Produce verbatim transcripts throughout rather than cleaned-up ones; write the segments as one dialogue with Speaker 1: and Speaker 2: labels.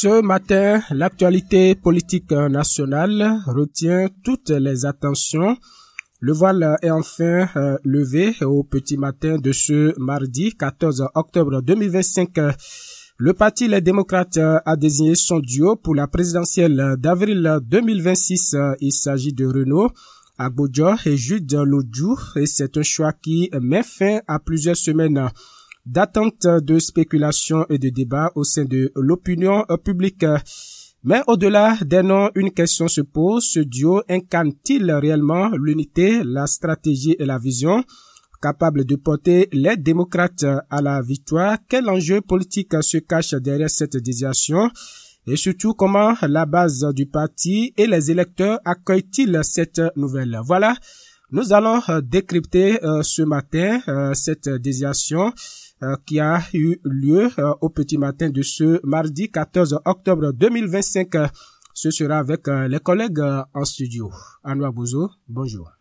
Speaker 1: Ce matin, l'actualité politique nationale retient toutes les attentions. Le voile est enfin euh, levé au petit matin de ce mardi quatorze octobre deux mille vingt-cinq. Le Parti Les Démocrates a désigné son duo pour la présidentielle d'avril deux mille vingt-six. Il s'agit de Renaud Agbojo et Jude Lodjou et c'est un choix qui met fin à plusieurs semaines d'attente, de spéculation et de débat au sein de l'opinion publique. Mais au-delà des noms, une question se pose. Ce duo incarne-t-il réellement l'unité, la stratégie et la vision capable de porter les démocrates à la victoire? Quel enjeu politique se cache derrière cette désignation? Et surtout, comment la base du parti et les électeurs accueillent-ils cette nouvelle? Voilà, nous allons décrypter euh, ce matin euh, cette désignation euh, qui a eu lieu euh, au petit matin de ce mardi quatorze octobre deux mille vingt-cinq. Ce sera avec euh, les collègues euh, en studio. Anouar Bouzo, bonjour.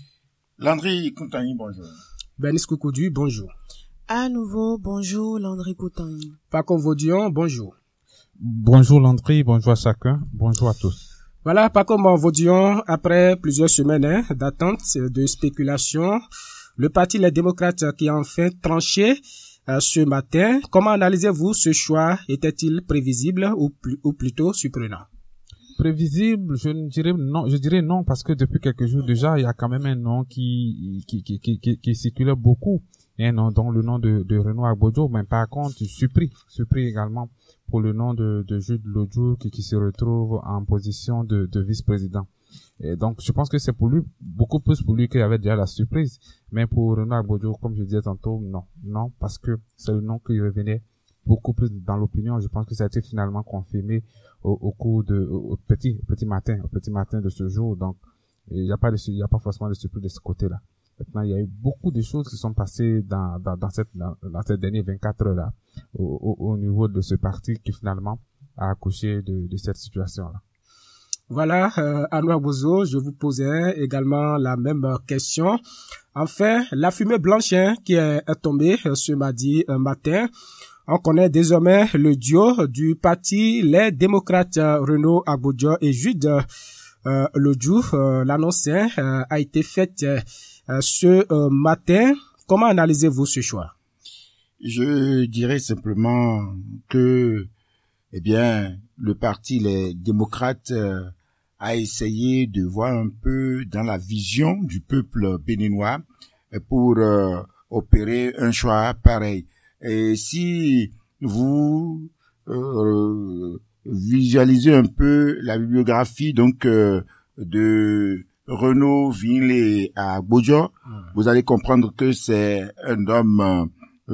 Speaker 2: Landry Koutani, bonjour.
Speaker 1: Benis Koukoudu, bonjour.
Speaker 3: À nouveau, bonjour Landry Koutani.
Speaker 1: Paco Vaudion, bonjour.
Speaker 4: Bonjour Landry, bonjour à chacun, bonjour à tous.
Speaker 1: Voilà, Paco Vaudion, après plusieurs semaines hein, d'attente, de spéculation, le Parti Les Démocrates qui a enfin tranché euh, ce matin. Comment analysez-vous ce choix? Était-il prévisible ou, pl- ou plutôt surprenant?
Speaker 4: Prévisible, je ne dirais non, je dirais non parce que depuis quelques jours déjà, il y a quand même un nom qui qui qui qui qui, qui circulait beaucoup, un nom dont le nom de de Renaud Agbojo, mais par contre, surpris, surpris également pour le nom de de Jude Lodjou qui qui se retrouve en position de de vice-président. Et donc je pense que c'est pour lui beaucoup plus pour lui qu'il y avait déjà la surprise, mais pour Renaud Agbojo, comme je disais tantôt, non, non parce que c'est le nom qui revenait beaucoup plus dans l'opinion. Je pense que ça a été finalement confirmé au, au cours de, au, au petit, au petit matin, au petit matin de ce jour. Donc, il n'y a pas de, il y a pas forcément de surprise de ce côté-là. Maintenant, il y a eu beaucoup de choses qui sont passées dans, dans, dans cette, dans, dans cette dernière vingt-quatre heures-là, au, au, au niveau de ce parti qui finalement a accouché de, de cette situation-là.
Speaker 1: Voilà, euh, Anouar Bouzo, je vous posais également la même question. Enfin, la fumée blanche hein, qui est, est tombée euh, ce mardi euh, matin. On connaît désormais le duo du Parti Les Démocrates, euh, Renaud Agbojo et Jude euh, Lodjou. Euh, l'annonce euh, a été faite euh, ce euh, matin. Comment analysez-vous ce choix?
Speaker 2: Je dirais simplement que, eh bien, le Parti Les Démocrates euh, a essayé de voir un peu dans la vision du peuple béninois pour euh, opérer un choix pareil. Et si vous euh, visualisez un peu la bibliographie donc euh, de Renaud Vinlé à Agbojo, mmh. vous allez comprendre que c'est un homme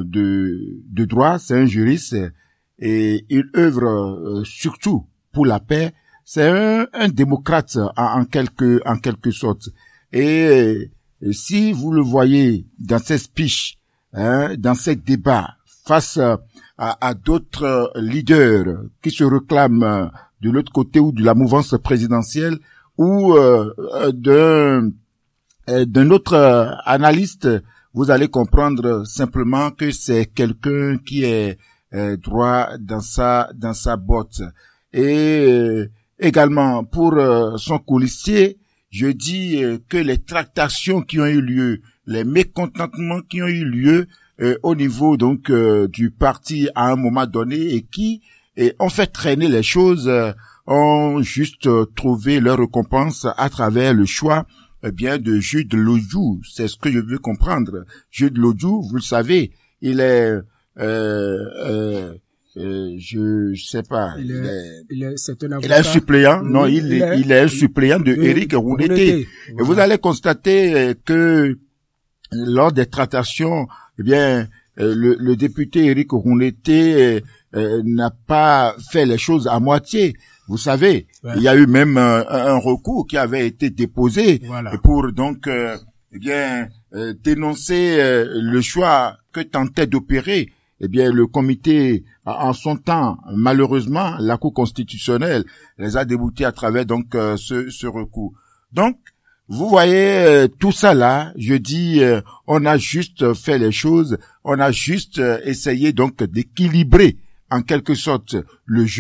Speaker 2: de de droit, c'est un juriste et il œuvre euh, surtout pour la paix. C'est un, un démocrate en, en quelque en quelque sorte. Et, et si vous le voyez dans ses speeches, hein, dans ces débats face à, à d'autres leaders qui se réclament de l'autre côté ou de la mouvance présidentielle ou euh, d'un d'un autre analyste, vous allez comprendre simplement que c'est quelqu'un qui est euh, droit dans sa dans sa botte. Et euh, également pour euh, son coulissier, je dis euh, que les tractations qui ont eu lieu, les mécontentements qui ont eu lieu euh, au niveau donc euh, du parti à un moment donné et qui et ont fait traîner les choses, euh, ont juste euh, trouvé leur récompense à travers le choix eh bien de Jude Lodjou. C'est ce que je veux comprendre. Jude Lodjou, vous le savez, il est euh, euh, Euh, je, je sais pas.
Speaker 1: Il est, il est, il est, c'est un avocat.
Speaker 2: Il est un suppléant. Non,
Speaker 1: il,
Speaker 2: il,
Speaker 1: il, est,
Speaker 2: il est un suppléant de
Speaker 1: il,
Speaker 2: Éric Rouneté. Voilà. Et vous allez constater que lors des tractations, eh bien, le, le député Éric Rouneté euh, n'a pas fait les choses à moitié. Vous savez, ouais. il y a eu même un, un recours qui avait été déposé voilà. pour donc, euh, eh bien, euh, dénoncer euh, le choix que tentait d'opérer. Eh bien, le comité, en son temps, malheureusement, la Cour constitutionnelle les a déboutés à travers donc euh, ce, ce recours. Donc, vous voyez euh, tout ça là. Je dis, euh, on a juste fait les choses, on a juste euh, essayé donc d'équilibrer en quelque sorte le jeu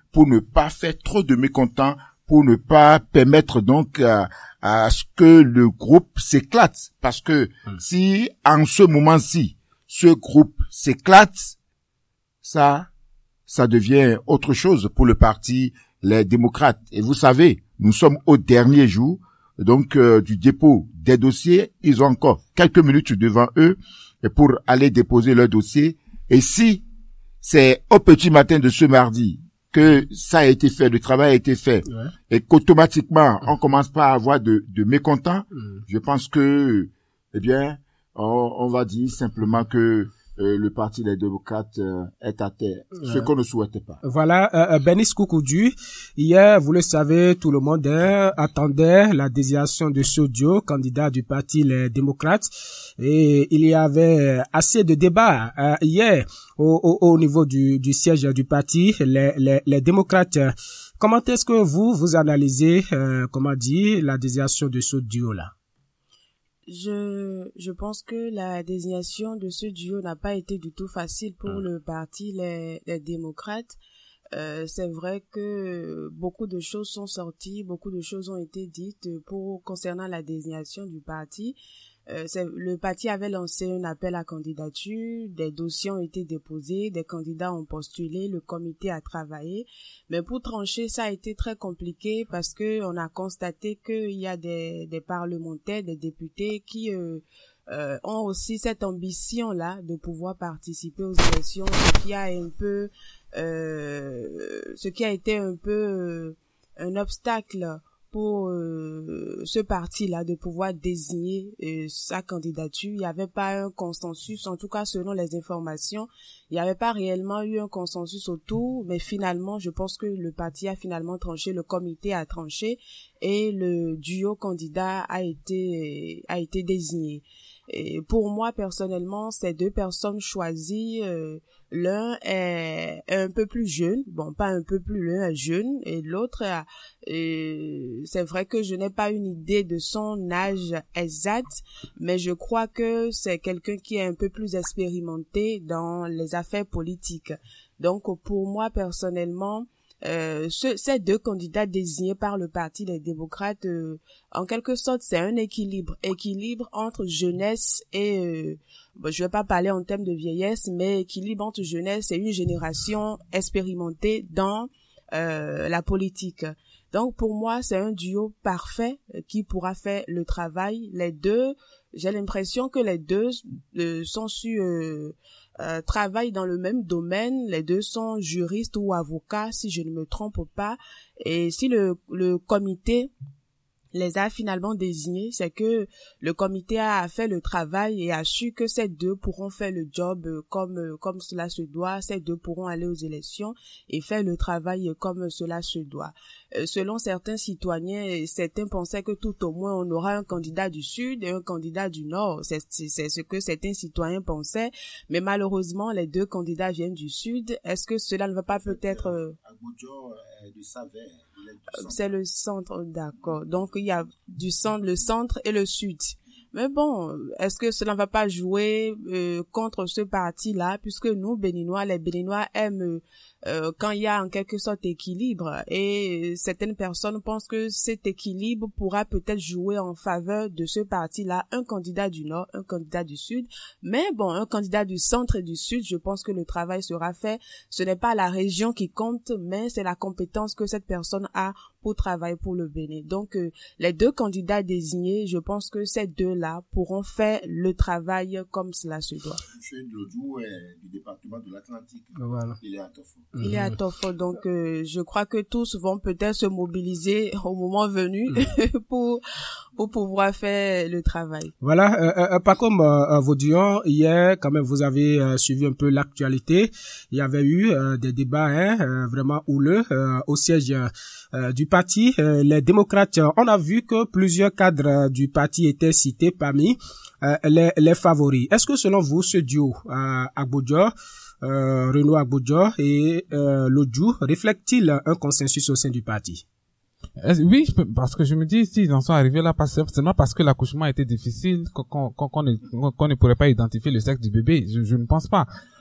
Speaker 2: pour ne pas faire trop de mécontents, pour ne pas permettre donc à, à ce que le groupe s'éclate. Parce que mmh. si en ce moment-ci, ce groupe s'éclate, ça, ça devient autre chose pour le parti les démocrates. Et vous savez, nous sommes au dernier jour donc euh, du dépôt des dossiers. Ils ont encore quelques minutes devant eux pour aller déposer leur dossier. Et si c'est au petit matin de ce mardi que ça a été fait, le travail a été fait, ouais. et qu'automatiquement on commence pas à avoir de, de mécontents, mmh. je pense que, eh bien, on, on va dire simplement que Euh, le parti des démocrates euh, est à terre, ouais. ce qu'on ne souhaitait pas.
Speaker 1: Voilà, euh, Bénis Koukoudu, hier, vous le savez, tout le monde euh, attendait la désignation de Sodio, candidat du parti les démocrates, et il y avait assez de débats euh, hier au, au, au niveau du, du siège du parti, les, les, les démocrates. Comment est-ce que vous, vous analysez, euh, comment dire, la désignation de Sodio là?
Speaker 3: Je, je pense que la désignation de ce duo n'a pas été du tout facile pour mmh. le parti, les, les démocrates. Euh, c'est vrai que beaucoup de choses sont sorties, beaucoup de choses ont été dites pour, concernant la désignation du parti. Euh, c'est, le parti avait lancé un appel à candidature, des dossiers ont été déposés, des candidats ont postulé, le comité a travaillé. Mais pour trancher, ça a été très compliqué parce que on a constaté qu'il y a des, des parlementaires, des députés qui euh, euh, ont aussi cette ambition-là de pouvoir participer aux élections, ce qui a un peu, euh, ce qui a été un peu euh, un obstacle pour euh, ce parti-là de pouvoir désigner euh, sa candidature. Il n'y avait pas un consensus, en tout cas selon les informations, il n'y avait pas réellement eu un consensus autour, mais finalement, je pense que le parti a finalement tranché, le comité a tranché et le duo candidat a été a été désigné. Et pour moi, personnellement, ces deux personnes choisies, euh, l'un est un peu plus jeune, bon, pas un peu plus, l'un est jeune, et l'autre, euh, c'est vrai que je n'ai pas une idée de son âge exact, mais je crois que c'est quelqu'un qui est un peu plus expérimenté dans les affaires politiques. Donc, pour moi, personnellement, Euh, ce, ces deux candidats désignés par le parti des démocrates, euh, en quelque sorte, c'est un équilibre, équilibre entre jeunesse et, euh, bon, je vais pas parler en termes de vieillesse, mais équilibre entre jeunesse et une génération expérimentée dans euh, la politique. Donc pour moi, c'est un duo parfait qui pourra faire le travail. Les deux, j'ai l'impression que les deux euh, sont sur euh, Euh, travaillent dans le même domaine, les deux sont juristes ou avocats si je ne me trompe pas, et si le, le comité les a finalement désignés, c'est que le comité a fait le travail et a su que ces deux pourront faire le job comme comme cela se doit, ces deux pourront aller aux élections et faire le travail comme cela se doit. Euh, selon certains citoyens, certains pensaient que tout au moins on aura un candidat du Sud et un candidat du Nord. C'est, c'est, c'est ce que certains citoyens pensaient, mais malheureusement les deux candidats viennent du Sud. Est-ce que cela ne va pas peut-être... Euh...
Speaker 2: Agbodjo est du Savère.
Speaker 3: C'est le centre, d'accord. Donc, il y a du centre, le centre et le sud. Mais bon, est-ce que cela ne va pas jouer euh, contre ce parti-là, puisque nous, Béninois, les Béninois aiment euh, quand il y a en quelque sorte équilibre, et certaines personnes pensent que cet équilibre pourra peut-être jouer en faveur de ce parti-là, un candidat du Nord, un candidat du Sud, mais bon, un candidat du centre et du Sud, je pense que le travail sera fait. Ce n'est pas la région qui compte, mais c'est la compétence que cette personne a pour travailler pour le Bénin. Donc, euh, les deux candidats désignés, je pense que ces deux-là pourront faire le travail comme cela se doit.
Speaker 2: M. Ndlodou est du département de l'Atlantique.
Speaker 1: Voilà.
Speaker 2: Il est à Tofo.
Speaker 3: Mm-hmm. Il est à Tofo. Donc, euh, je crois que tous vont peut-être se mobiliser au moment venu mm-hmm. pour pour pouvoir faire le travail.
Speaker 1: Voilà. Euh, euh, pas comme euh, Vaudion, hier, quand même, vous avez euh, suivi un peu l'actualité. Il y avait eu euh, des débats hein, euh, vraiment houleux euh, au siège euh, du parti, euh, les démocrates. On a vu que plusieurs cadres du parti étaient cités parmi euh, les, les favoris. Est-ce que selon vous, ce duo, euh, Agbodjo, euh, Renaud Agbodjo et euh, Lodjou, reflète-t-il un consensus au sein du parti?
Speaker 4: Oui, parce que je me dis, s'ils en sont arrivés là, seulement parce que l'accouchement a été difficile, qu'on, qu'on, qu'on, ne, qu'on ne pourrait pas identifier le sexe du bébé. Je, je ne pense pas.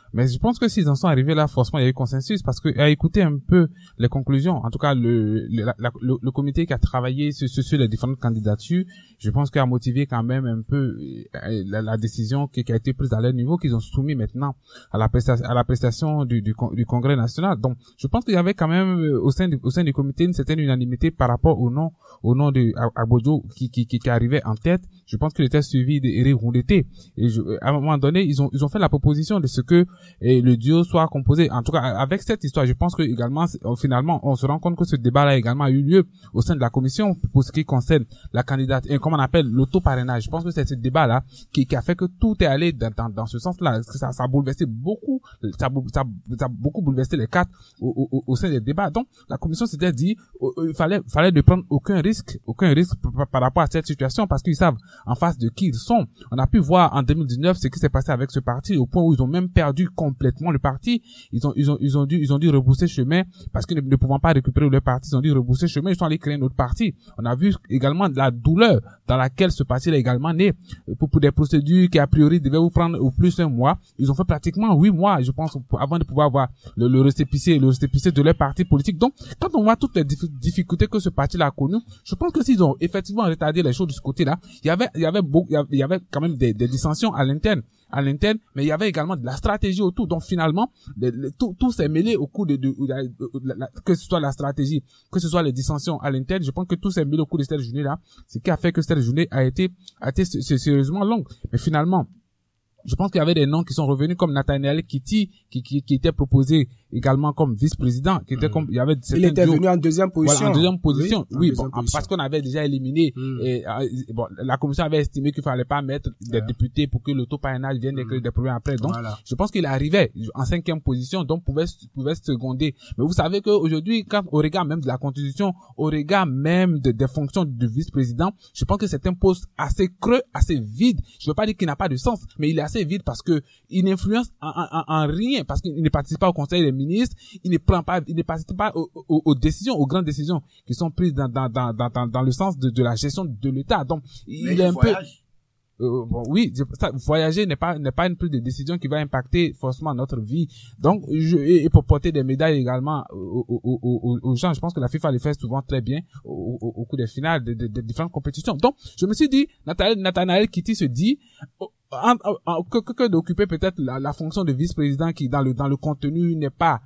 Speaker 4: Mais je pense que s'ils en sont arrivés là, forcément, il y a eu consensus parce que, à écouter un peu les conclusions, en tout cas, le, le, la, le, le comité qui a travaillé sur, sur les différentes candidatures, je pense qu'il a motivé quand même un peu la, la décision qui, qui a été prise à leur niveau, qu'ils ont soumis maintenant à la prestation, à la prestation du, du, du Congrès national. Donc, je pense qu'il y avait quand même, au sein du, au sein du comité, une certaine unanimité par rapport au nom, au nom de Agbodjo qui, qui, qui, qui arrivait en tête. Je pense qu'il était suivi d'Éric Rondeté. Et je, à un moment donné, ils ont, ils ont fait la proposition de ce que et le duo soit composé. En tout cas, avec cette histoire, je pense que également, finalement, on se rend compte que ce débat-là également a eu lieu au sein de la commission pour ce qui concerne la candidate et comme on appelle l'auto-parrainage. Je pense que c'est ce débat-là qui, qui a fait que tout est allé dans, dans, dans ce sens-là. Ça, ça a bouleversé beaucoup, ça, ça, ça a beaucoup bouleversé les cartes au, au, au sein des débats. Donc, la commission s'était dit, il fallait, fallait ne prendre aucun risque, aucun risque par, par rapport à cette situation parce qu'ils savent en face de qui ils sont. On a pu voir en deux mille dix-neuf ce qui s'est passé avec ce parti au point où ils ont même perdu complètement le parti. Ils ont, ils ont, ils ont dû, ils ont dû rebrousser chemin parce qu'ils ne, ne pouvant pas récupérer leur parti, ils ont dû rebrousser chemin, ils sont allés créer un autre parti. On a vu également la douleur dans laquelle ce parti est également né pour, pour des procédures qui a priori devaient vous prendre au plus un mois. Ils ont fait pratiquement huit mois, je pense, avant de pouvoir avoir le, le récépissé, le récépissé de leur parti politique. Donc, quand on voit toutes les difficultés que ce parti-là a connues, je pense que s'ils ont effectivement retardé les choses de ce côté-là, il y avait, il y avait beaucoup, il y avait quand même des, des dissensions à l'interne, à l'interne, mais il y avait également de la stratégie autour. Donc finalement, le, le, tout, tout s'est mêlé au cours de, de, de, de, de, de la, que ce soit la stratégie, que ce soit les dissensions à l'interne. Je pense que tout s'est mêlé au cours de cette journée-là, ce qui a fait que cette journée a été, a été sérieusement longue. Mais finalement, je pense qu'il y avait des noms qui sont revenus comme Nathaniel Kitty, qui, qui, qui était proposé également comme vice-président, qui était mmh. comme, il y avait
Speaker 1: il était duos, venu en deuxième position.
Speaker 4: Voilà, en deuxième position. Oui, oui
Speaker 1: deuxième
Speaker 4: bon,
Speaker 1: position.
Speaker 4: Parce qu'on avait déjà éliminé, mmh. et, bon, la commission avait estimé qu'il fallait pas mettre des ouais. députés pour que l'auto-parrainage vienne mmh. des problèmes après. Donc, voilà. Je pense qu'il arrivait en cinquième position, donc pouvait, pouvait se seconder. Mais vous savez qu'aujourd'hui, quand, au regard même de la constitution, au regard même de, des fonctions du vice-président, je pense que c'est un poste assez creux, assez vide. Je veux pas dire qu'il n'a pas de sens, mais il est assez vide parce que il n'influence en, en, en rien, parce qu'il ne participe pas au conseil des ministre, il ne prend pas, il ne participe pas aux, aux, aux décisions, aux grandes décisions qui sont prises dans, dans, dans, dans, dans le sens de, de la gestion de l'État. Donc, il
Speaker 2: Mais
Speaker 4: est un
Speaker 2: voyage.
Speaker 4: peu, euh, bon, oui, ça, voyager n'est pas, n'est pas une prise de décision qui va impacter forcément notre vie. Donc, je, et, et pour porter des médailles également aux, aux, aux, aux gens, je pense que la FIFA les fait souvent très bien au, au, au cours des finales de, de, de différentes compétitions. Donc, je me suis dit, Nathaniel, Nathaniel Kitty se dit, oh, En, en, que, que, que d'occuper peut-être la, la fonction de vice-président qui dans le dans le contenu n'est pas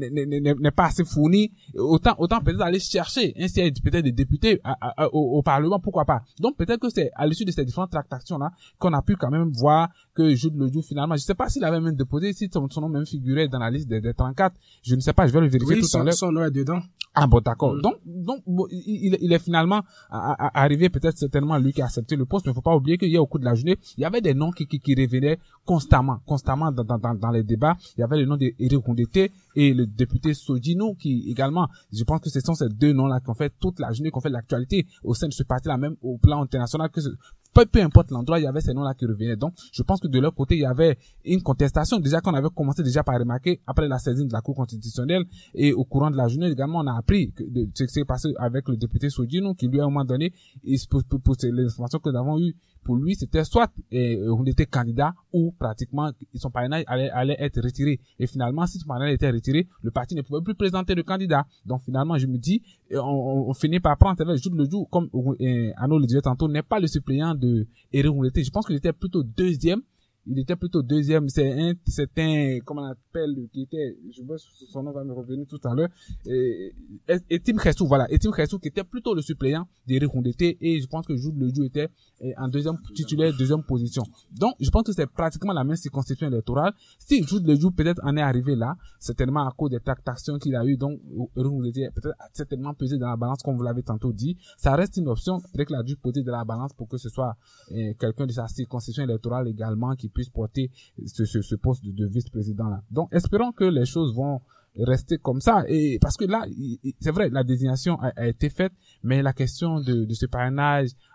Speaker 4: n'est pas assez fourni, autant autant peut-être aller chercher un siège peut-être des députés à, à, à, au, au Parlement, pourquoi pas. Donc peut-être que c'est à l'issue de ces différentes tractations là qu'on a pu quand même voir que Jude Lodjou finalement, je sais pas s'il avait même déposé, si son, son nom même figurait dans la liste des, des trente-quatre, je ne sais pas, je vais le vérifier
Speaker 1: oui,
Speaker 4: tout
Speaker 1: son,
Speaker 4: à l'heure.
Speaker 1: son nom est dedans.
Speaker 4: Ah bon, d'accord.
Speaker 1: Mm.
Speaker 4: Donc, donc bon, il, il est finalement à, à, arrivé, peut-être certainement lui qui a accepté le poste, mais il faut pas oublier qu'il y a au cours de la journée, il y avait des noms qui, qui, qui revenaient constamment, constamment dans, dans, dans les débats. Il y avait le nom d'Éric Rondeté et le député Sodino qui également, je pense que ce sont ces deux noms-là qui ont fait toute la journée, qui ont fait l'actualité au sein de ce parti-là, même au plan international, que ce, peu, peu importe l'endroit, il y avait ces noms-là qui revenaient. Donc, je pense que de leur côté, il y avait une contestation, déjà qu'on avait commencé déjà par remarquer après la saisine de la Cour constitutionnelle et au courant de la journée, également, on a appris que de, ce qui s'est passé avec le député Sodino, qui lui, à un moment donné, et pour, pour, pour les informations que nous avons eues, pour lui, c'était soit eh, on était candidat ou pratiquement son parrainage allait, allait être retiré. Et finalement, si son parrainage était retiré, le parti ne pouvait plus présenter de candidat. Donc finalement, je me dis, on, on finit par prendre avec Jude Lodjou, comme eh, Arnaud le disait tantôt, n'est pas le suppléant de Éric Rondeté. Je pense qu'il était plutôt deuxième. Il était plutôt deuxième. C'est un, c'est un, comment on appelle, qui était, je vois son nom va me revenir tout à l'heure, et, et Tim Khessou, voilà, et Tim Khessou qui était plutôt le suppléant d'Éric Rondeté, et je pense que Jude Lodjou était en deuxième titulaire, deuxième position. Donc, je pense que c'est pratiquement la même circonscription électorale. Si Jude Lodjou peut-être en est arrivé là, certainement à cause des tractations qu'il a eu, donc, Éric Rondeté peut-être a certainement pesé dans la balance, comme vous l'avez tantôt dit. Ça reste une option, peut-être qu'il a dû poser de la balance pour que ce soit eh, quelqu'un de sa circonscription électorale également qui puisse porter ce, ce, ce poste de, de vice-président là. Donc, espérons que les choses vont rester comme ça. Et parce que là, c'est vrai, la désignation a, a été faite, mais la question de, de ce parrainage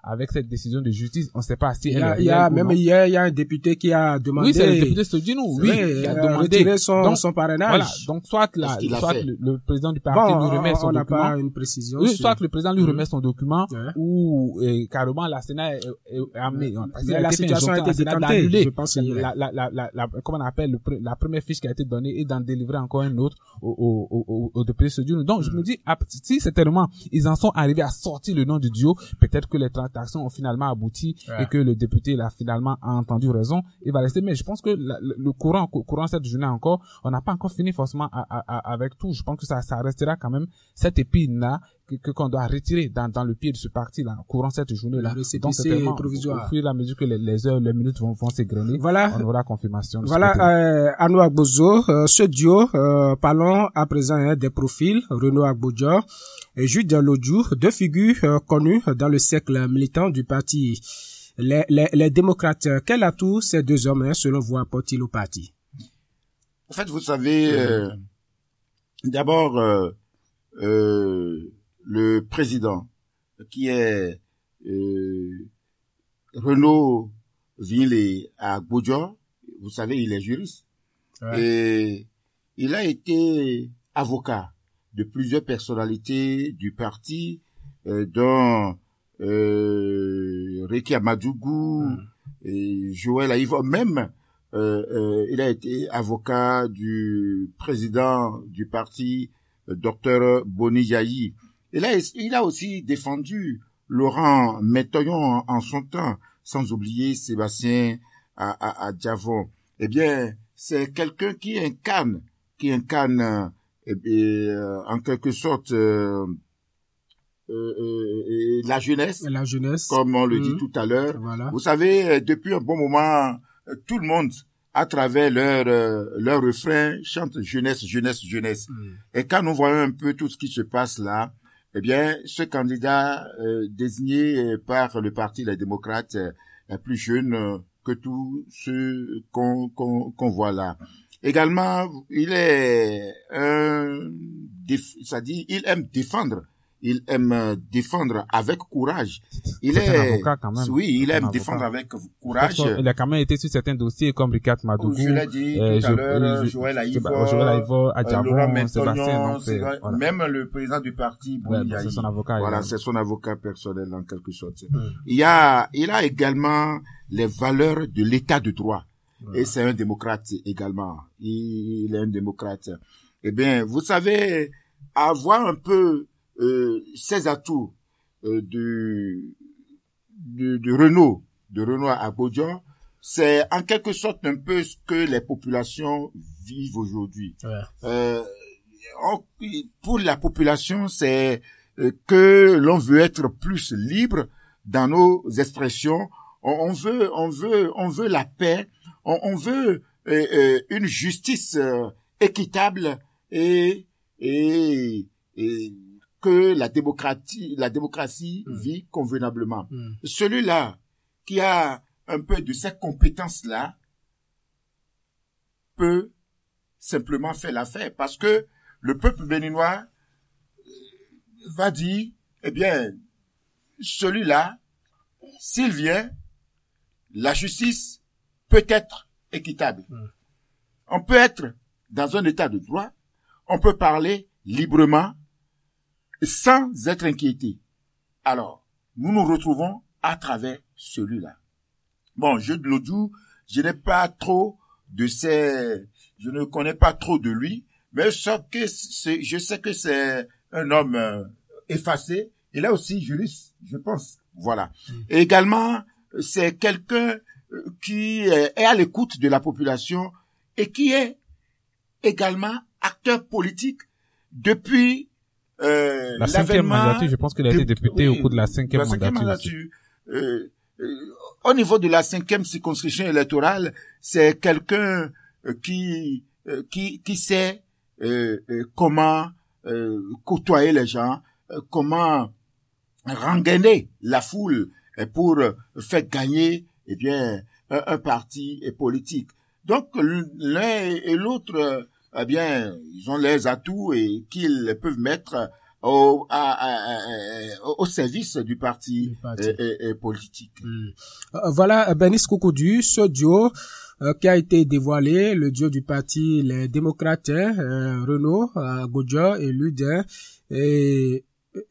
Speaker 4: avec cette décision de justice, on ne sait pas si
Speaker 1: il
Speaker 4: elle
Speaker 1: y a,
Speaker 4: est
Speaker 1: il y a
Speaker 4: réelle ou
Speaker 1: même
Speaker 4: non.
Speaker 1: hier, il y a un député qui a demandé.
Speaker 4: Oui, c'est le député Sodinou, oui,
Speaker 1: Ouais,
Speaker 4: qui a
Speaker 1: euh,
Speaker 4: demandé
Speaker 1: retirer son,
Speaker 4: donc,
Speaker 1: son parrainage.
Speaker 4: Voilà, donc soit, la,
Speaker 2: qu'il a
Speaker 4: soit
Speaker 2: fait
Speaker 4: le, le président du parti
Speaker 1: Bon,
Speaker 4: lui remet son
Speaker 1: on n'a
Speaker 4: document.
Speaker 1: pas une précision.
Speaker 4: Oui,
Speaker 1: sur-
Speaker 4: soit que le président lui
Speaker 1: Mhm.
Speaker 4: remet son document,
Speaker 1: Ouais.
Speaker 4: ou euh, carrément la Sénat est, est, est amenée. Parce qu'il
Speaker 1: Mais
Speaker 4: a
Speaker 1: la
Speaker 4: été fait
Speaker 1: situation a
Speaker 4: injonction
Speaker 1: été
Speaker 4: à la Sénat
Speaker 1: décantée,
Speaker 4: d'annuler
Speaker 1: je pense, hier.
Speaker 4: la, la, la, la, la, comment on appelle, le, pre- la première fiche qui a été donnée et d'en délivrer encore une autre au, au, au, au, au député Sodinou. Donc, je me dis, ah, si certainement ils en sont arrivés à sortir le nom du duo, peut-être que les transactions ont finalement abouti
Speaker 1: Ouais.
Speaker 4: et que le député là finalement a entendu raison, il va rester. Mais je pense que la, le, le courant, courant cette journée encore, on n'a pas encore fini forcément à, à, à, avec tout. Je pense que ça, ça restera quand même cette épine là que, que qu'on doit retirer dans, dans le pied de ce parti là, courant cette journée là.
Speaker 1: Le récépissé
Speaker 4: Donc certainement,
Speaker 1: provisoire.
Speaker 4: au fur et à mesure que les, les heures, les minutes vont, vont s'égrener,
Speaker 1: Voilà.
Speaker 4: on aura confirmation. de ce
Speaker 1: Voilà,
Speaker 4: côté.
Speaker 1: euh, Arnaud Agbozo, euh, ce duo, euh, parlons à présent hein, des profils, Renaud Agbojo et Jude Lodjou, deux figures euh, connues dans le cercle militant du parti. Les, les, les démocrates, quel atout ces deux hommes, hein, selon vous, apportent-ils au parti?
Speaker 2: En fait, vous savez, euh, d'abord, euh, euh, le président, qui est euh, Renaud Ville à Agbojo, vous savez, il est juriste.
Speaker 1: Ouais.
Speaker 2: Et il a été avocat de plusieurs personnalités du parti, euh, dont euh, Reki Amadougou,
Speaker 1: Mm.
Speaker 2: et Joël Aïvo, même euh, euh, il a été avocat du président du parti, euh, docteur Boni Yahi. Il a, il a aussi défendu Laurent Métoyon en, en son temps, sans oublier Sébastien à, à, à Diavon. Eh bien, c'est quelqu'un qui incarne, qui incarne euh, eh bien, euh, en quelque sorte euh, euh, euh, la jeunesse,
Speaker 1: La jeunesse.
Speaker 2: comme on le
Speaker 1: Mhm.
Speaker 2: dit tout à l'heure.
Speaker 1: Voilà.
Speaker 2: Vous savez, euh, depuis un bon moment, euh, tout le monde, à travers leur euh, leur refrain, chante jeunesse, jeunesse, jeunesse.
Speaker 1: Mm.
Speaker 2: Et quand nous voyons un peu tout ce qui se passe là, eh bien, ce candidat euh, désigné euh, par le Parti Les Démocrates euh, est plus jeune euh, que tous ceux qu'on qu'on qu'on voit là. Également, il est un, déf- c'est-à-dire, il aime défendre. Il aime euh, défendre avec courage. Il
Speaker 4: C'est
Speaker 2: est,
Speaker 4: un avocat quand même.
Speaker 2: oui, il
Speaker 4: C'est un
Speaker 2: aime
Speaker 4: avocat.
Speaker 2: défendre avec
Speaker 4: Parce
Speaker 2: courage.
Speaker 4: qu'il a quand même été sur certains dossiers comme Ricard Madougou.
Speaker 2: Je l'ai dit
Speaker 4: euh,
Speaker 2: tout à
Speaker 4: je-
Speaker 2: l'heure,
Speaker 4: je-
Speaker 2: Joël
Speaker 4: je-
Speaker 2: Aïvo,
Speaker 4: Joël Aïvo,
Speaker 2: euh, Laurent
Speaker 4: Adjabon, Sébastien,
Speaker 2: Métoyon,
Speaker 4: donc c'est,
Speaker 2: c'est-
Speaker 4: voilà.
Speaker 2: même le président du parti,
Speaker 4: Ouais,
Speaker 2: Boni
Speaker 4: donc c'est
Speaker 2: Yahi.
Speaker 4: son avocat.
Speaker 2: Voilà,
Speaker 4: également.
Speaker 2: c'est son avocat personnel en quelque sorte.
Speaker 1: Mm.
Speaker 2: Il y a, il a également les valeurs de l'état de droit. Et c'est un démocrate également. Il, il est un démocrate. Eh bien, vous savez, avoir un peu euh, ces atouts euh, de, de de Renaud, de Renaud à Agbojo, c'est en quelque sorte un peu ce que les populations vivent aujourd'hui.
Speaker 1: Ouais.
Speaker 2: Euh, on- pour la population, c'est euh, que l'on veut être plus libre dans nos expressions. On, on veut, on veut, on veut la paix. On, on veut euh, euh, une justice euh, équitable et, et, et que la démocratie, la démocratie
Speaker 1: Mm.
Speaker 2: vit convenablement.
Speaker 1: Mm.
Speaker 2: Celui-là qui a un peu de ces compétences-là peut simplement faire l'affaire parce que le peuple béninois va dire, eh bien, celui-là, s'il vient, la justice peut être équitable.
Speaker 1: Mm.
Speaker 2: On peut être dans un état de droit, on peut parler librement sans être inquiété. Alors, nous nous retrouvons à travers celui-là. Bon, Jude Lodjou, je n'ai pas trop de ces, je ne connais pas trop de lui, mais ce que c'est, je sais que c'est un homme euh, effacé. Il est aussi juriste, je pense. Voilà.
Speaker 1: Mm.
Speaker 2: Et également, c'est quelqu'un euh, qui est est à l'écoute de la population et qui est également acteur politique depuis euh,
Speaker 4: La cinquième
Speaker 2: l'avènement
Speaker 4: mandature, je pense qu'il a été
Speaker 2: de-
Speaker 4: député
Speaker 2: oui,
Speaker 4: au cours de la cinquième
Speaker 2: la cinquième
Speaker 4: mandature. aussi.
Speaker 2: mandature. Euh, euh, au niveau de la cinquième circonscription électorale, c'est quelqu'un euh, qui euh, qui qui sait euh, euh, comment euh, côtoyer les gens, euh, comment rengainer la foule euh, pour euh, faire gagner eh bien un, un parti euh, politique. Donc l'un et l'autre euh, eh bien ils ont leurs atouts et qu'ils peuvent mettre au, à, à, à, au service du parti, du parti. Et, et, et politique.
Speaker 1: Mmh. Euh, voilà, Bernice Koukoudu, ce duo euh, qui a été dévoilé, le duo du parti Les Démocrates, euh, Renaud euh, Godjo et Ludin et,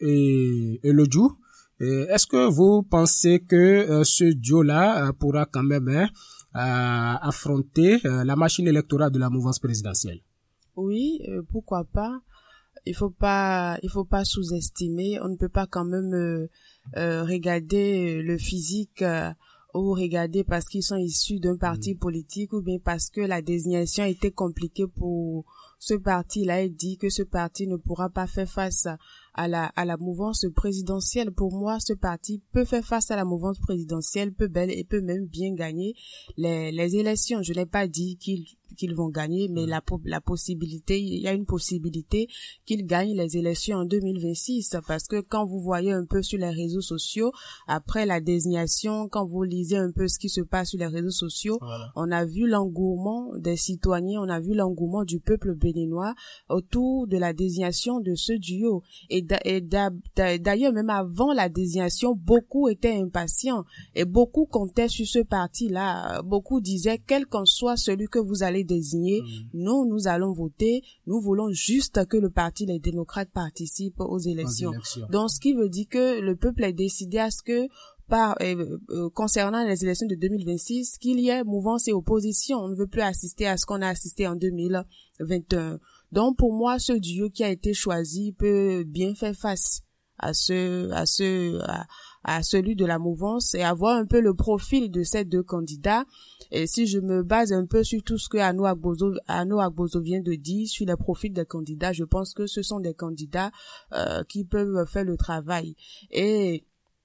Speaker 1: et, et Lodjou. Est-ce que vous pensez que euh, ce duo-là euh, pourra quand même hein, euh, affronter euh, la machine électorale de la mouvance présidentielle?
Speaker 3: Oui, euh, pourquoi pas. Il faut pas, il faut pas sous-estimer. On ne peut pas quand même euh, euh, regarder le physique euh, ou regarder parce qu'ils sont issus d'un parti mmh. politique ou bien parce que la désignation était compliquée pour ce parti-là. Il dit que ce parti ne pourra pas faire face à à la à la mouvance présidentielle. Pour moi, ce parti peut faire face à la mouvance présidentielle, peut bel et peut même bien gagner les les élections. Je n'ai pas dit qu'ils qu'ils vont gagner, mais la la possibilité, il y a une possibilité qu'ils gagnent les élections en deux mille vingt-six, parce que quand vous voyez un peu sur les réseaux sociaux, après la désignation, quand vous lisez un peu ce qui se passe sur les réseaux sociaux, voilà. On a vu l'engouement des citoyens, on a vu l'engouement du peuple béninois autour de la désignation de ce duo. Et d'ailleurs, même avant la désignation, beaucoup étaient impatients et beaucoup comptaient sur ce parti-là. Beaucoup disaient, quel qu'en soit celui que vous allez désigner, mmh. nous, nous allons voter. Nous voulons juste que le parti Les Démocrates participe aux élections. aux élections. Donc, ce qui veut dire que le peuple est décidé à ce que par euh, euh, concernant les élections de deux mille vingt-six, qu'il y ait mouvance et opposition. On ne veut plus assister à ce qu'on a assisté en deux mille vingt et un. Donc pour moi, ce duo qui a été choisi peut bien faire face à ce à ce à, à celui de la mouvance et avoir un peu le profil de ces deux candidats. Et si je me base un peu sur tout ce que Arnaud Agbozo, Arnaud Agbozo vient de dire sur les profils des candidats, je pense que ce sont des candidats euh, qui peuvent faire le travail. Et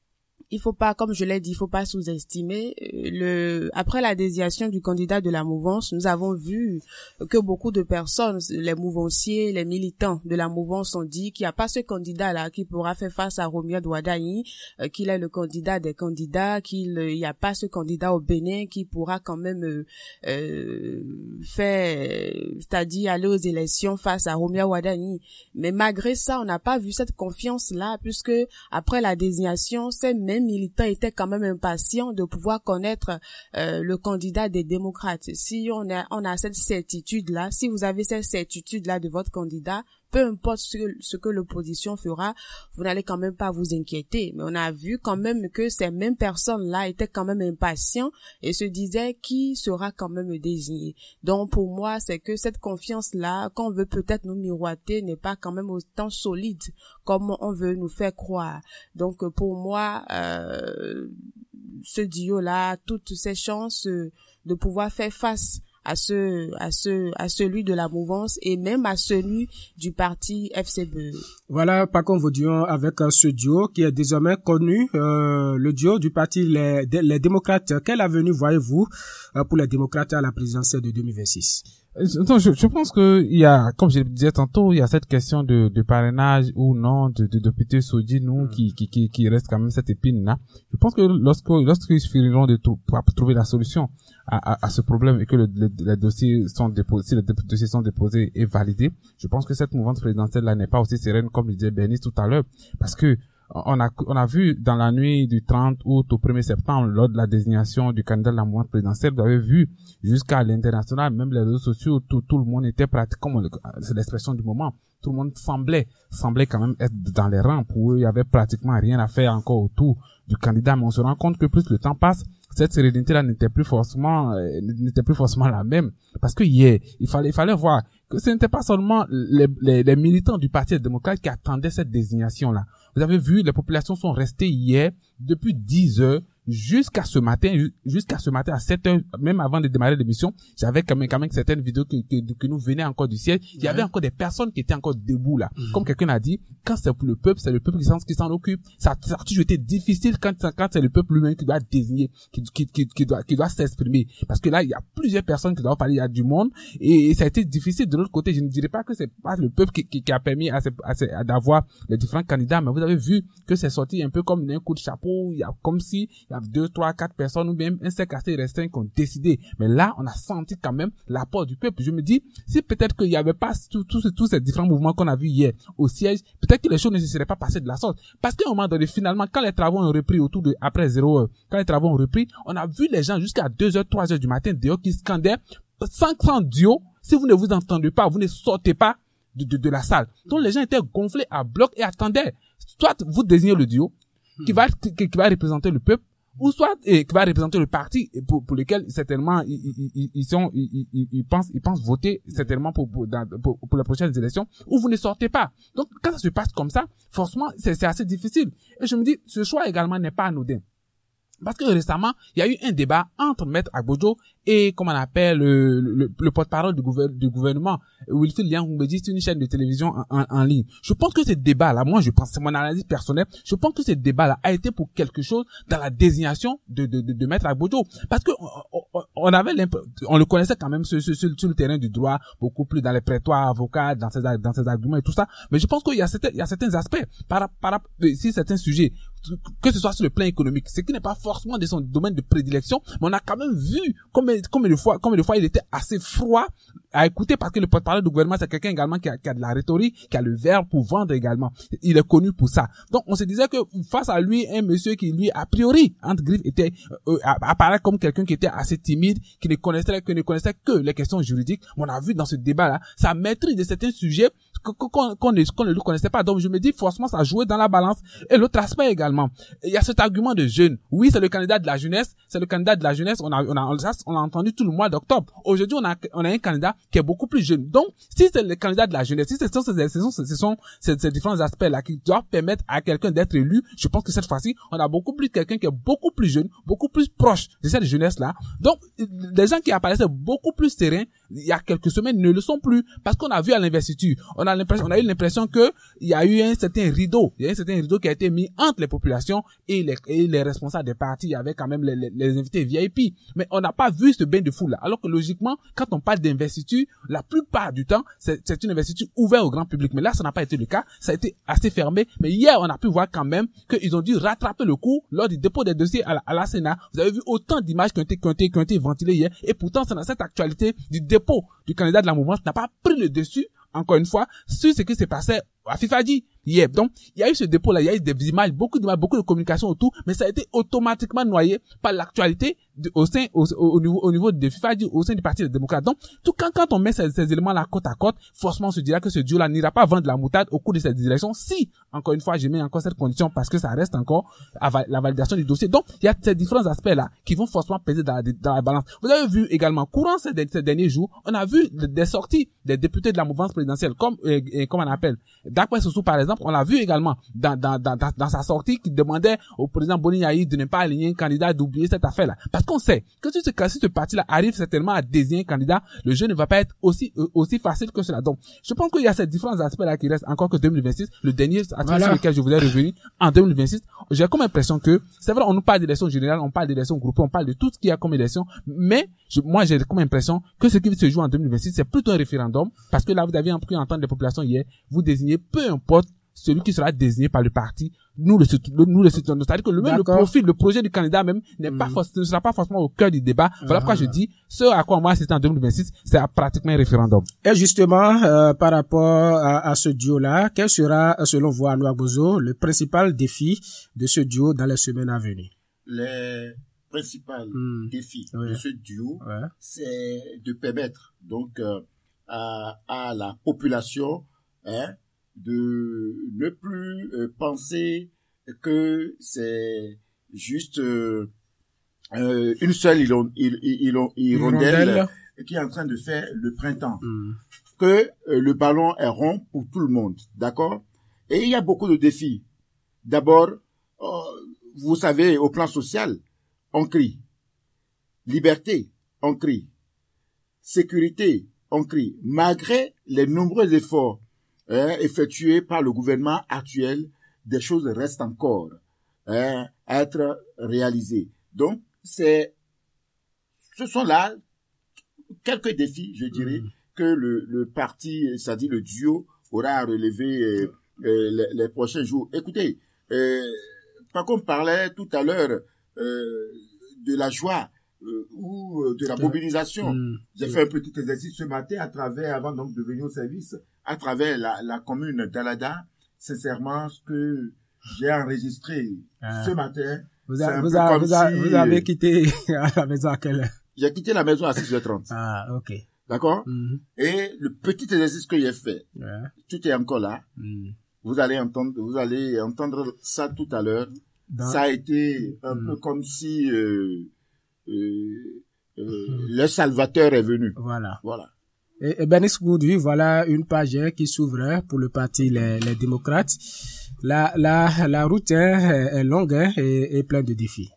Speaker 3: il faut pas, comme je l'ai dit, il faut pas sous-estimer le, après la désignation du candidat de la mouvance, nous avons vu que beaucoup de personnes, les mouvanciers, les militants de la mouvance ont dit qu'il n'y a pas ce candidat-là qui pourra faire face à Romuald Wadani, euh, qu'il est le candidat des candidats, qu'il n'y a pas ce candidat au Bénin qui pourra quand même, euh, euh, faire, c'est-à-dire aller aux élections face à Romuald Wadani. Mais malgré ça, on n'a pas vu cette confiance-là, puisque après la désignation, c'est même militants étaient quand même impatients de pouvoir connaître euh, le candidat des démocrates. Si on a on a cette certitude là, si vous avez cette certitude là de votre candidat, peu importe ce, ce que l'opposition fera, vous n'allez quand même pas vous inquiéter. Mais on a vu quand même que ces mêmes personnes-là étaient quand même impatients et se disaient qui sera quand même désigné. Donc pour moi, c'est que cette confiance-là, qu'on veut peut-être nous miroiter, n'est pas quand même autant solide comme on veut nous faire croire. Donc pour moi, euh, ce duo-là a toutes ses chances de pouvoir faire face à ce à ce à celui de la mouvance et même à celui du parti F C B.
Speaker 1: Voilà, par contre, vous dions avec euh, ce duo qui est désormais connu, euh, le duo du parti les, les démocrates. Quelle avenue voyez-vous euh, pour les démocrates à la présidentielle de deux mille vingt-six?
Speaker 4: Non, je, je pense que il y a, comme je le disais tantôt, il y a cette question de, de parrainage ou non de, de député Sodi, nous, mmh. qui, qui, qui, qui reste quand même cette épine là. Je pense que lorsque, lorsqu'ils suffiront de trou, pour trouver la solution à, à, à ce problème et que le, le, les dossiers sont déposés, si les dossiers sont déposés et validés, je pense que cette mouvance présidentielle là n'est pas aussi sereine comme le disait Bernice tout à l'heure, parce que on a, on a vu dans la nuit du trente août au premier septembre, lors de la désignation du candidat de la mouvance présidentielle, vous avez vu jusqu'à l'international, même les réseaux sociaux, tout, tout le monde était pratiquement, c'est l'expression du moment, tout le monde semblait, semblait quand même être dans les rangs. Pour eux, il y avait pratiquement rien à faire encore autour du candidat, mais on se rend compte que plus le temps passe, cette sérénité-là n'était plus forcément, euh, n'était plus forcément la même. Parce que hier, il fallait, il fallait voir que ce n'était pas seulement les, les, les militants du Parti démocrate qui attendaient cette désignation-là. Vous avez vu, les populations sont restées hier depuis dix heures jusqu'à ce matin, jusqu'à ce matin à sept heures, même avant de démarrer l'émission, j'avais quand même, quand même certaines vidéos que, que, que nous venaient encore du ciel. Il y avait encore des personnes qui étaient encore debout là. Mmh. Comme quelqu'un a dit, quand c'est pour le peuple, c'est le peuple qui s'en, qui s'en occupe. Ça, ça a toujours été difficile quand, quand c'est le peuple lui-même qui doit désigner, qui, qui, qui, qui doit, qui doit s'exprimer. Parce que là, il y a plusieurs personnes qui doivent parler, il y a du monde, et, et ça a été difficile de l'autre côté. Je ne dirais pas que c'est pas le peuple qui, qui, qui a permis à, ces, à, ces, à d'avoir les différents candidats, mais vous avez vu que c'est sorti un peu comme un coup de chapeau. Il y a comme si, il y a deux, trois, quatre personnes ou bien un cercle assez restreint qui ont décidé. Mais là, on a senti quand même l'apport du peuple. Je me dis, si peut-être qu'il n'y avait pas tous tous tous ces différents mouvements qu'on a vus hier au siège, peut-être que les choses ne se seraient pas passées de la sorte. Parce qu'à un moment donné, finalement, quand les travaux ont repris autour de, après zéro heure, quand les travaux ont repris, on a vu les gens jusqu'à deux heures, trois heures du matin dehors qui scandaient cinq cents duos. Si vous ne vous entendez pas, vous ne sortez pas de, de, de la salle. Donc les gens étaient gonflés à bloc et attendaient. Soit vous désignez le duo qui va, qui, qui va représenter le peuple, ou soit et, qui va représenter le parti pour, pour lequel certainement ils, ils, ils sont ils, ils, ils pensent ils pensent voter certainement pour pour, dans, pour pour les prochaines élections, ou vous ne sortez pas. Donc quand ça se passe comme ça, forcément c'est c'est assez difficile. Et je me dis, ce choix également n'est pas anodin. Parce que récemment, il y a eu un débat entre Maître Agbojo et, comme on appelle, le, le, le porte-parole du, gouver, du gouvernement, Wilfried Liang-Ngoumbedji, c'est une chaîne de télévision en, en, en ligne. Je pense que ce débat-là, moi je pense, c'est mon analyse personnelle, je pense que ce débat-là a été pour quelque chose dans la désignation de, de, de, de Maître Agbojo. Parce que on, on, on avait on le connaissait quand même sur, sur, sur, sur le terrain du droit, beaucoup plus dans les prétoires avocats, dans ses, dans ses arguments et tout ça. Mais je pense qu'il y a certains, il y a certains aspects, par, par, si certains sujets, que ce soit sur le plan économique, ce qui n'est pas forcément de son domaine de prédilection, mais on a quand même vu combien, combien de fois, combien de fois il était assez froid à écouter, parce que le porte-parole du gouvernement, c'est quelqu'un également qui a, qui a de la rhétorique, qui a le verbe pour vendre également. Il est connu pour ça. Donc, on se disait que face à lui, un monsieur qui, lui, a priori, entre griffes, était, euh, apparaît comme quelqu'un qui était assez timide, qui ne connaissait, qui ne connaissait que les questions juridiques. On a vu dans ce débat-là, sa maîtrise de certains sujets qu'on, qu'on, qu'on ne, qu'on ne le connaissait pas. Donc, je me dis, forcément, ça a joué dans la balance. Et l'autre aspect également, il y a cet argument de jeunes. Oui, c'est le candidat de la jeunesse, c'est le candidat de la jeunesse. On a, on a, on a entendu tout le mois d'octobre. Aujourd'hui, on a, on a un candidat qui est beaucoup plus jeune. Donc, si c'est le candidat de la jeunesse, si ce sont ces, ce sont, ce sont ces, ces différents aspects-là qui doivent permettre à quelqu'un d'être élu, je pense que cette fois-ci, on a beaucoup plus quelqu'un qui est beaucoup plus jeune, beaucoup plus proche de cette jeunesse-là. Donc, des gens qui apparaissaient beaucoup plus sereins, il y a quelques semaines, ne le sont plus, parce qu'on a vu à l'investiture, on a l'impression, on a eu l'impression que il y a eu un certain rideau, il y a un certain rideau qui a été mis entre les populations et les, et les responsables des partis. Il y avait quand même les, les, les invités V I P, mais on n'a pas vu ce bain de foule là. Alors que logiquement, quand on parle d'investiture, la plupart du temps, c'est, c'est une investiture ouverte au grand public. Mais là, ça n'a pas été le cas. Ça a été assez fermé. Mais hier, on a pu voir quand même qu'ils ont dû rattraper le coup lors du dépôt des dossiers à la, à la Sénat. Vous avez vu autant d'images qui ont été, qui ont été, qui ont été ventilées hier. Et pourtant, c'est dans cette actualité du dépôt du candidat de la mouvance n'a pas pris le dessus, encore une fois, sur ce qui s'est passé à Fifadi hier. Donc, il y a eu ce dépôt-là, il y a eu des images, beaucoup d'images, beaucoup de communication autour, mais ça a été automatiquement noyé par l'actualité de, au sein, au, au niveau, au niveau de Fifadi, au sein du Parti des démocrates. Donc, tout quand, quand on met ces, ces éléments-là côte à côte, forcément, on se dira que ce duo-là n'ira pas vendre la moutarde au cours de cette élection. Si, encore une fois, je mets encore cette condition parce que ça reste encore la validation du dossier. Donc, il y a ces différents aspects-là qui vont forcément peser dans la, dans la balance. Vous avez vu également, courant ces, ces derniers jours, on a vu des sorties des députés de la mouvance présidentielle, comme, et, et, comme on appelle, Dakwe Sossou, par exemple, on l'a vu également dans, dans, dans, dans, dans sa sortie qui demandait au président Boni Yayi de ne pas aligner un candidat, d'oublier cette affaire-là. Parce qu'on sait que si ce, si ce parti-là arrive certainement à désigner un candidat, le jeu ne va pas être aussi, euh, aussi facile que cela. Donc, je pense qu'il y a ces différents aspects-là qui restent encore que deux mille vingt-six. Le dernier aspect voilà. sur lequel je voulais revenir, en deux mille vingt-six, j'ai comme l'impression que, c'est vrai, on nous parle d'élections générales, on parle d'élections groupées, on parle de tout ce qu'il y a comme élection, mais je, moi, j'ai comme l'impression que ce qui se joue en deux mille vingt-six, c'est plutôt un référendum, parce que là, vous aviez pu entendre des populations hier, vous désignez peu importe celui qui sera désigné par le parti, nous le nous le soutenons. C'est-à-dire que le même le profil, le projet du candidat même n'est mmh. pas ne sera pas forcément au cœur du débat. Voilà ah. pourquoi je dis ce à quoi moi c'était en deux mille vingt-six, c'est pratiquement un référendum.
Speaker 1: Et justement, euh, par rapport à, à ce duo-là, quel sera, selon vous, Arnaud Agbozo, le principal défi de ce duo dans les semaines à venir?
Speaker 2: Les principaux mmh. défis ouais. de ce duo, ouais. c'est de permettre donc euh, à, à la population, hein, de ne plus euh, penser que c'est juste euh, euh, une seule hirondelle hirondelle qui est en train de faire le printemps. Mm. Que euh, le ballon est rond pour tout le monde, d'accord? Et il y a beaucoup de défis. D'abord, euh, vous savez, au plan social, on crie. Liberté, on crie. Sécurité, on crie. Malgré les nombreux efforts Hein, effectué par le gouvernement actuel, des choses restent encore hein, à être réalisées. Donc, c'est, ce sont là quelques défis, je dirais, mmh. que le, le parti, c'est-à-dire le duo, aura à relever euh, euh, les, les prochains jours. Écoutez, euh, quand on parlait tout à l'heure euh, de la joie euh, ou euh, de la mobilisation. Mmh. J'ai mmh. fait un petit exercice ce matin à travers, avant donc de venir au service, à travers la, la commune d'Alada. Sincèrement, ce que j'ai enregistré ah. ce matin,
Speaker 1: vous, a, vous, a, vous, a, si, vous avez quitté la maison à quelle heure?
Speaker 2: J'ai quitté la maison à six heures trente.
Speaker 1: Ah, ok.
Speaker 2: D'accord?
Speaker 1: Mm-hmm.
Speaker 2: Et le petit exercice que j'ai fait, yeah. tout est encore là. Mm. Vous allez entendre, vous allez entendre ça tout à l'heure. Dans... Ça a été un mm. peu comme si euh, euh, euh, mm. le Salvateur est venu.
Speaker 1: Voilà.
Speaker 2: Voilà.
Speaker 1: Et, et Bernice Goudou, voilà une page qui s'ouvre pour le parti les, les démocrates. La la la route hein, est longue hein, et, et pleine de défis.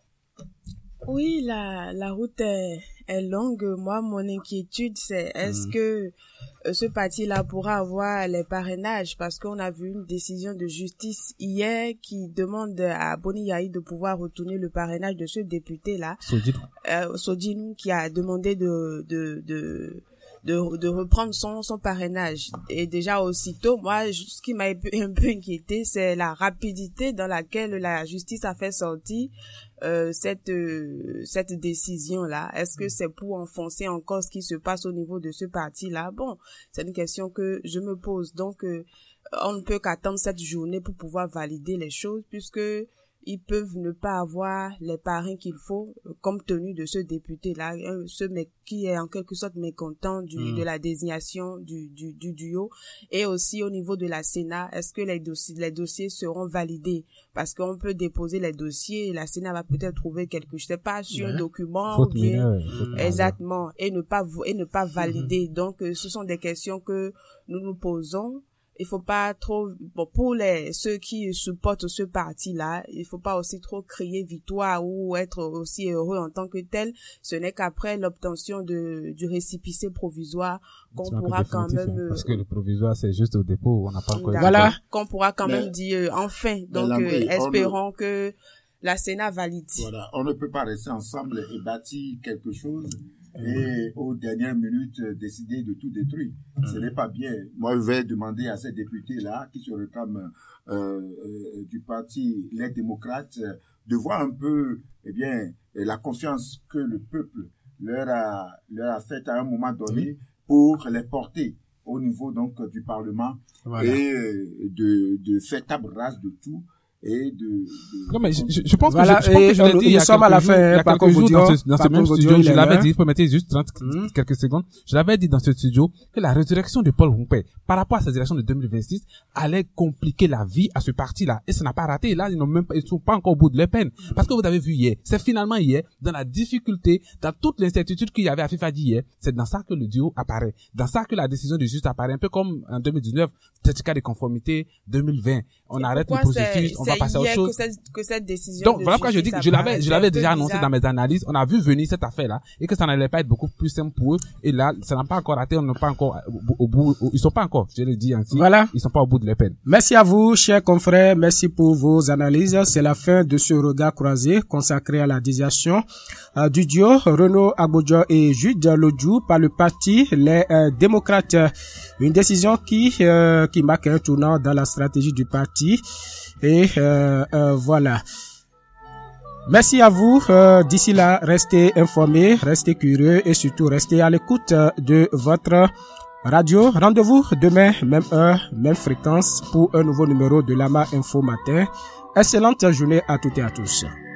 Speaker 3: Oui, la la route est, est longue. Moi, mon inquiétude, c'est est-ce mmh. que euh, ce parti-là pourra avoir les parrainages, parce qu'on a vu une décision de justice hier qui demande à Boni Yahi de pouvoir retourner le parrainage de ce député-là,
Speaker 4: Sodinou,
Speaker 3: euh, Sodinou, qui a demandé de de de de, de reprendre son son parrainage. Et déjà aussitôt, moi, ce qui m'a un peu, un peu inquiété, c'est la rapidité dans laquelle la justice a fait sortir euh, cette euh, cette décision là. Est-ce que c'est pour enfoncer encore ce qui se passe au niveau de ce parti là? Bon, c'est une question que je me pose. Donc euh, on ne peut qu'attendre cette journée pour pouvoir valider les choses, puisque ils peuvent ne pas avoir les parrains qu'il faut, compte tenu de ce député-là, ce mec qui est en quelque sorte mécontent du, mmh. de la désignation du, du, du duo. Et aussi au niveau de la Sénat, est-ce que les dossiers, les dossiers seront validés? Parce qu'on peut déposer les dossiers et la Sénat va peut-être trouver quelque, je sais pas, sur ouais. un document,
Speaker 4: Faute
Speaker 3: ou bien,
Speaker 4: mineur,
Speaker 3: exactement, et ne pas, et ne pas valider. Mmh. Donc, ce sont des questions que nous nous posons. Il faut pas trop, bon, pour les, ceux qui supportent ce parti-là, il faut pas aussi trop crier victoire ou être aussi heureux en tant que tel. Ce n'est qu'après l'obtention de, du récépissé provisoire qu'on pourra quand même,
Speaker 4: hein, parce que le provisoire, c'est juste au dépôt, on n'a pas encore,
Speaker 1: voilà,
Speaker 3: qu'on pourra quand mais, même dire, euh, enfin. Donc, euh, espérons ne... que la Sénat valide.
Speaker 2: Voilà. On ne peut pas rester ensemble et bâtir quelque chose et aux dernières minutes décider de tout détruire. Mmh. Ce n'est pas bien. Moi, je vais demander à ces députés-là qui se réclament euh, euh, du parti Les Démocrates euh, de voir un peu, eh bien, la confiance que le peuple leur a leur a faite à un moment donné mmh. pour les porter au niveau donc du Parlement, voilà. et euh, de de faire table rase de tout. Et de, de
Speaker 4: non mais je, je pense
Speaker 1: voilà,
Speaker 4: que je, je pense que je l'ai dit il y a
Speaker 1: sommes à la fin,
Speaker 4: il y a quelques jours dans ce, dans ce même studio, je l'avais dit, permettez juste trente mmh. quelques secondes, je l'avais dit dans ce studio que la résurrection de Paul Rumpé par rapport à sa élection de deux mille vingt-six allait compliquer la vie à ce parti-là, et ça n'a pas raté. Là, ils n'ont même pas, ils sont pas encore au bout de leur peine, parce que vous avez vu hier, c'est finalement hier, dans la difficulté, dans toute l'incertitude qu'il y avait à FIFA d'hier, c'est dans ça que le duo apparaît, dans ça que la décision de justice apparaît, un peu comme en deux mille dix-neuf, certificat de conformité deux mille vingt, on arrête le processus, on va passer à autre chose.
Speaker 3: Que cette, que cette décision
Speaker 4: donc voilà pourquoi je dis que je l'avais je l'avais déjà annoncé dans mes analyses, on a vu venir cette affaire là et que ça n'allait pas être beaucoup plus simple pour eux, et là ça n'a pas encore raté, on n'est pas encore au, au bout, au, ils sont pas encore, je le dis ainsi,
Speaker 1: voilà,
Speaker 4: ils sont pas au bout de leur peine.
Speaker 1: Merci à vous chers confrères, merci pour vos analyses. C'est la fin de ce regard croisé consacré à la désignation euh, du duo Renaud Agbodjo et Jude Lodjou par le parti Les euh, Démocrates, une décision qui euh, qui marque un tournant dans la stratégie du parti. Et euh, euh, voilà. Merci à vous. Euh, d'ici là, restez informés, restez curieux et surtout restez à l'écoute de votre radio. Rendez-vous demain, même heure, même fréquence pour un nouveau numéro de Lama Info Matin. Excellente journée à toutes et à tous.